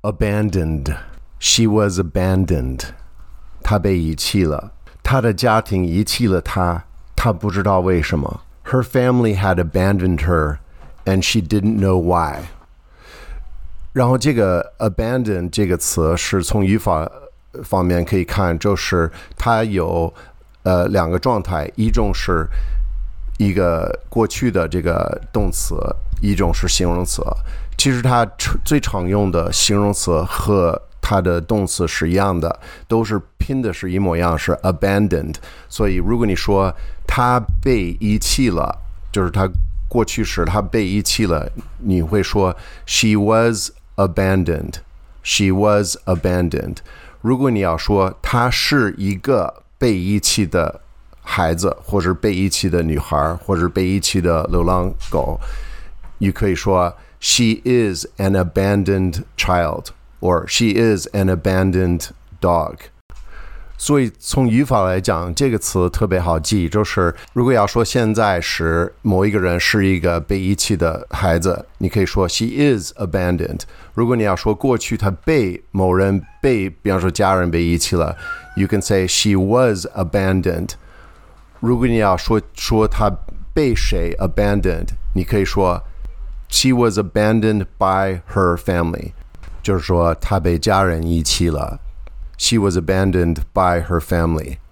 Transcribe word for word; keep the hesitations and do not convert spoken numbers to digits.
abandoned. She was abandoned. 她被遗弃了。她的家庭遗弃了她，她不知道为什么。Her family had abandoned her, and she didn't know why. 然后这个 abandon 这个词是从语法方面可以看，就是它有呃两个状态，一种是一个过去的这个动词，一种是形容词。其实它最常用的形容词和它的动词是一样的，都是拼的是一模一样，是 abandoned。所以如果你说他被遗弃了，就是他过去时他被遗弃了，你会说 she was abandoned. She was abandoned. 如果你要说她是一个被遗弃的孩子，或者被遗弃的女孩，或者被遗弃的流浪狗，你可以说 she is an abandoned child, or she is an abandoned dog. 所以从语法来讲，这个词特别好记，就是如果要说现在时某一个人是一个被遗弃的孩子，你可以说 she is abandoned。如果你要说过去他被某人被，比方说家人被遗弃了， you can say she was abandoned。如果你要说说他被谁 abandoned， 你可以说 she was abandoned by her family， 就是说他被家人遗弃了。She was abandoned by her family.